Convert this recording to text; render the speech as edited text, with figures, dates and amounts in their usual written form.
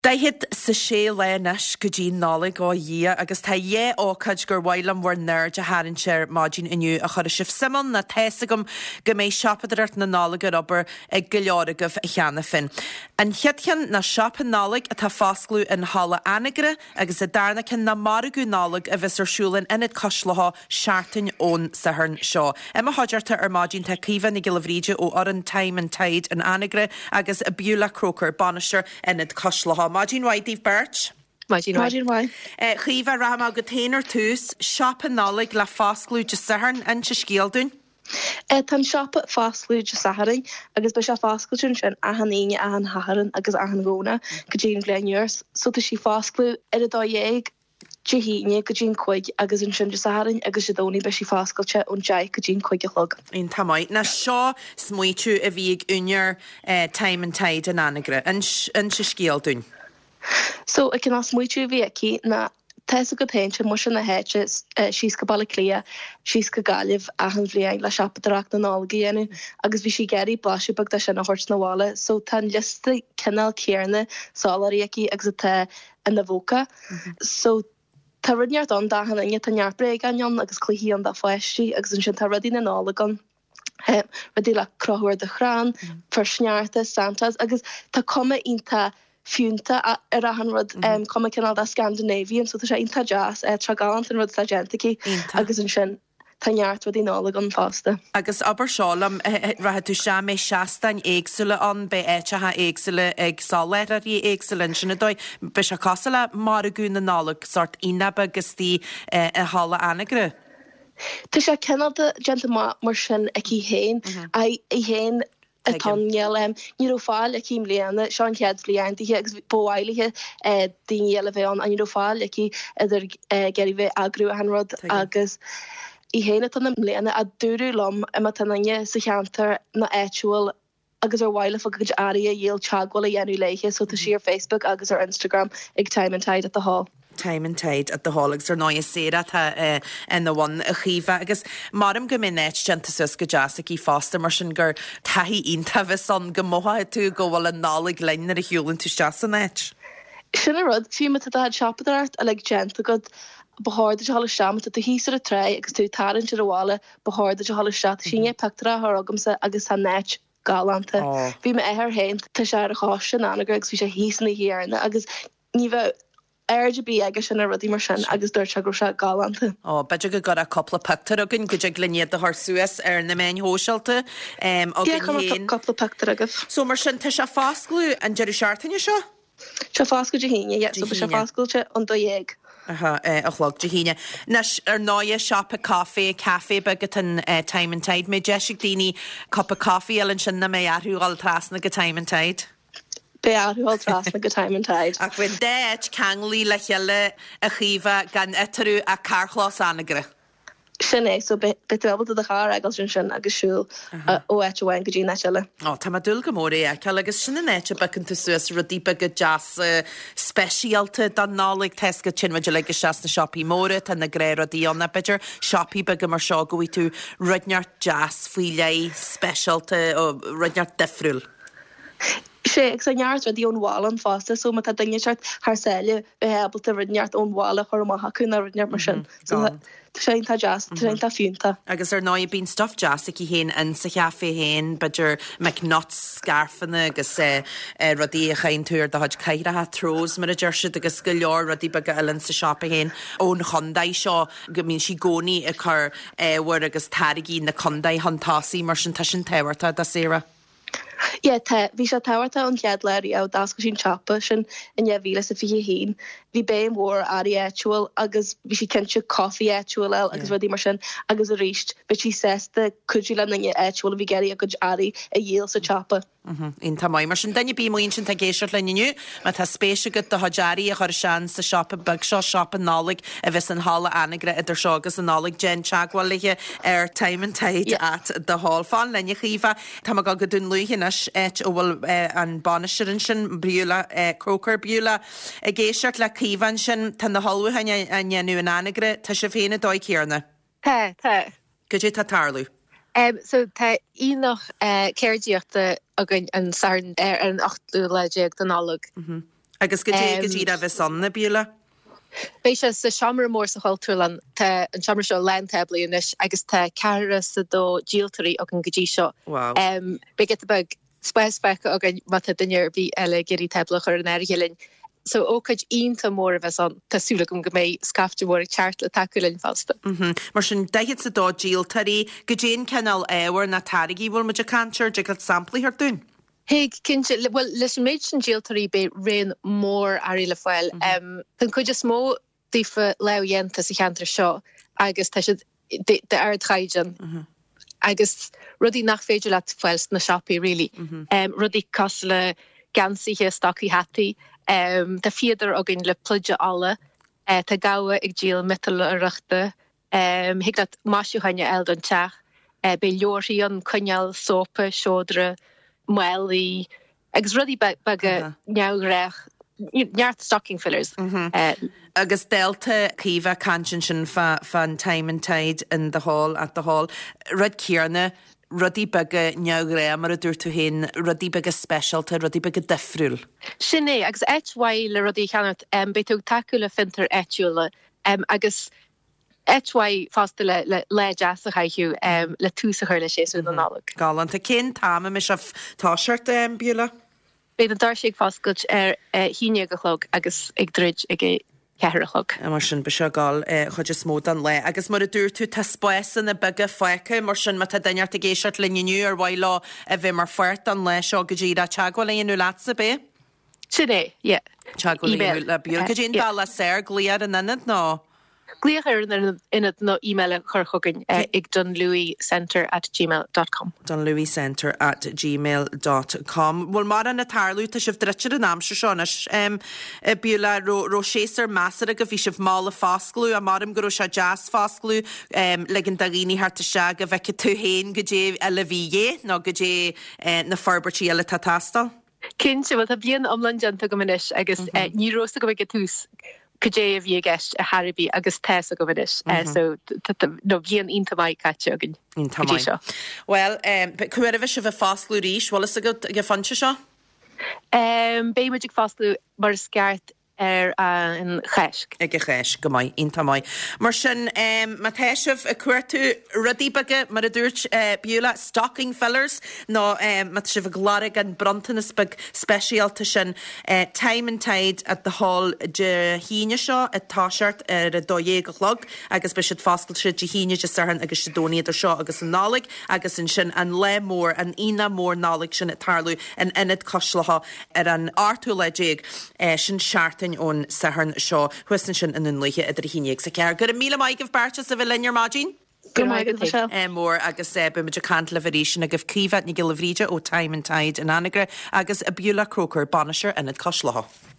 Daihid sa sé lenis go dtí nálaigh ó dhé agus tá dhé ócaid gur bhailam war nerd a harann sér máidín inniu a chur sibh simon na teisegum go méid siopadirt na nálaigh obair ag go leoragah a cheanna fin. An chiadchan na siop nálaigh a tá fásclú in hála anigre agus a darnacin na maragú nálaigh a bheits arsúlinn inad coslaá seaartain ón sa hern seo. Emma háidirta ar máidín tá cíomhan na gilabhríide ó oran Time and Tide an anigre agus a Beulah Croker banisir inad coslaá. Máidín Waidíh Birch. Máidín Waidíh. Chríomh raham go téanaar tús siop nálaigh le fásclú de saharn an se scéalún. Tá siop fásclú de saharing agus be se fásclún sin ahaníine ahan haharan agus ahan góna go dtíon gléinúirs, so tá sí fásclú ar a dá dhéag híine go dtíon chuig agus an sin de saharing agus sé dóí be sí fáscailte ón deich go dtíon chuig a chlog. On tamáid na seo smuoitiú a bhíag únear Time and Tide an anigre an se scéalún. So ag cin smuoitiú bhí aici na Tesa go teintse mu na héite síos go balla clia, síos go galibh ahan bhléin le seapadarach na nálaigh agus bhí si geirí blaisiúbag de sin na hort na bhála, so tá lista cinál céarna sálarí aici agus a te in na bhóca. So tá runeart an dahan inne tá neartbreig anion agus chluhíí an da foiistí agus an sin tá rudí na nálagan. Rudí le crothúir de chrán, forsnearta, Santas, agus tá cuma ínta fiúnta ar a hanrod cuma cinál da Scandinavian, so tá sé ínta jazz tra galant an rud sagentaí agus an sin tá neart rudí nálagan fásta. Agus aber seálam rathe tú se mé seastein éagsúla an be éitethe éagsúla ag sáléirí éagsúlan sinna dóid be se cosala mar a gún na nálaigh sort inaba agus tí a hála anigre. Tá sé cinál de genta mar sin ag í héin i héin Tanjel ní fáil a cím léana seán cead bliantíthe agus bóhailige daile bheith an ní fáil aici idir geirí bheith agrú a hanrod agus i héine tan léana a dúrú lom a tanine sa cheantar na éúil agus ar bhhaile fa go airí a dhéal teagháil a dhéanú leiche, so tá sí ar Facebook agus ar Instagram ag Time and Tide at the Hall. Time and Tide at the Hall ar náis séra in the one a chive agus marm go min net genta sus go jazz í fásta mar sin gur taí ínta bheith son go mótha tú go bhfuil an nálaigh lein ar a hiúlann tú jazz an net. Sinna rud fiúma tá seapadart a le genta go behoorde je halle stammet dat de hiesere trei agus tú tarin te wale behoorde je halle stat sin pektra haar agamse agus han net galante. Vi me her heen te sé a chasen anagur agus vi sé hiesne hier agus nive RGB agus sin a rudí mar sin agus dúirt se go se galante. Beidir go gur a coppla pectar agin go gliniad a th Suas ar na main hósealte coppla pectar agus. So mar sin te se fásclú an Jerry Shartainine seo? Se fáscail de híine, so se fáscailte an do dhéag. A chlog de híine. Nes ar náia siop a cafe begat an Time and Tide. Mé deisiig daoine cup of coffee elan sin na mé arthúáil trasna go Time and Tide. Be arthúáil trasna go Time and Tide. Ach bfuin déit canglí le cheile a chiomh gan etarú a carchlás anagre. Sin é, so betrefel a char agus sin agus siúl ó ethain go dtí seile. Tá dul go mór é ce agus sinna nete becin tú suas rudípa go jazz speisialta don nálaigh teca tinmaidir le go seas na siopí móra tá na gréir a díonna beidir siopí be go mar seo gohí tú rudneart jazz faoi lei speisialta ó rudneart defriúil. sé ag sa neart a dí ónháil an fásta, so ma tá daine seart thsaile hebal a rudneart ónhála chu maithachún a rudneart mar sin. Tá sé tá jazz, tá fiúnta. Agus ar náid bín stuff jazz í héin in sa cheafé héin, beidir McNutt scarfanna agus rodí a chain túr de haid caiirethe trós mar a deirsid agus go leor rodí be go eann sa siop héin ón chundaid seo go mín si gcónaí a chur war agus tarigí na chundaid hantásaí mar sin tehairta da séra. Bhí sé táhairta an chead leirí á das go sin chapa sin in bhíle sa fi hín. Bhí béim mór airí éúil agus bhí si cinse coffee éúil agus rudí mar sin agus a ríist, be si sésta chuidú le nanne éúil bhí geirí a go airí a dhéal sa chapa. In tá mar sin daine bí moon sin tá géisiart leniu, ma tá spéisi go do hajarí a chuir sean sa siop bag seo siop an nálaigh a bheits an hála anagre idir seo agus an nálaigh Jen teagháilige ar Time and Tide at the Hall fan lenne chifa tá go go dún luúhinas ó bhfuil an banisisirin sin Beulah Croker Beulah a géisiart le cíhan sin tan na hallúhaine a nnéanú an anagre tá se féna dóid céarna. Tá. Go dé tá tarlú. So tá ínoch céirdíochta agan an sarn an 8 leéag den nálaigh. Agus go dtí a bheith sanna bíla? Béis se sa seaamar mór sa Haltrúlan an seaamar seo lein teblianis agus tá cara sa dó díaltarí ag an godí seo. Wow. Be get bag spéispecha ag mat duine bhí eile géirí teblach ar an airghelinn. So ócaid ionta mór a bheits an tásúla go mé scafte mór ag teart le takeúlinn fásta. Mar sin daiad sa dó díaltarí go dtéon cenal éhar na tarigí bhfuil muidir cantir de go samplaí ar dún. Hiig cinse well leis an méid sin díaltarí be réon mór airí le fáil. Tan chuide smó dífa lehéanta sa cheantar seo agus tá si de aird chaidan. Agus rudí nach féidir le fáils na sipaí rilí. Rudí cos le gansaíthe stocí hataí. Tá fiadar a gin le pluide alla, tá gawa ag díal metal a reachta, hiag dat máisiúhaine eldon teach, be leorí an cuneal, sopa, siodra, muelí, agus rudí bag a neagrech, neart stocking fillers. Agus delta cíomh canchin sin fan time and tide in the hall, at the hall. Rud Ciarna, rudí bag neagré mar a dúir tú hén, rudí bag specialta, rudí bag difriúil. Sinné, agus etwaí le rudí cheannat beitú takeúla fintar etúla, agus etwaí fásta le jazz a chaiú le túsa chuir le séú an nálag. Galanta cén táma mis a táseart bíla? Beid an darsig fáscailt híine go chlog agus ag drid ag ceirichlog. Mar sin be seáil chuide smód an le. Agus mar a dúr tú tá spésan na bega foiice, mar sin mat daineart a géisiart linniu ar bhaile a bheith mar fuirt an le seo go ddíad a teagháil leonú lása be? Sinné, yeah. Teagháil leonú le bíol. Go dtíon dá le séir gliad an inad ná? Gléachar inad nó e-mail churchugan ag donlouiscenter@gmail.com. donlouiscenter@gmail.com. Bhfuil mar an na tarlú tá sibh dreitear an amsir seonas bíla ro séar measar a go bhí sibh mála fásclú a marm go se jazz fásclú legin daghíní harta se a bheice tú héin go dé eile bhíé nó go dé na farbertí eile tatástal? Cinse bhil a bblion omlanjanta go muis agus nírósta go bh tús. Cajé a bhí gist a Haribí agus te a go bhis, so nó bhíon inta mai caite agin. Inta mai. Well, cuir a bheith se bheith fásclú ríis, bhil is a go fanse seo? Béimeid fásclú mar sceart an cheisc. Ag a cheis, go mai, inta mai. Mar sin, ma teisih a cuairtú rudí bage mar a dúirt bíúla stocking fillers, nó ma sibh glárig an brontanas bag specialta sin time and tide at the hall de híine seo a táseart ar a dóé go chlog, agus be siad fáscail siad de híine de sarhan agus de dóníad ar seo agus an nálig, agus in sin an le mór, an ina mór nálig sin a tarlú an inad coslacha ar an artú leidéig sin seaartain ón saharn seo huisan sin in nunlaithe idir híineag sa cear. Gur a míle maigh barcha sa bhfuil linnear mágin? Go maigh mór agus be muidir cant le bhrísin a goh cíomhad ní gilhríide ó time and tide in anagre agus a bíúla crócur banisir inad coslacha.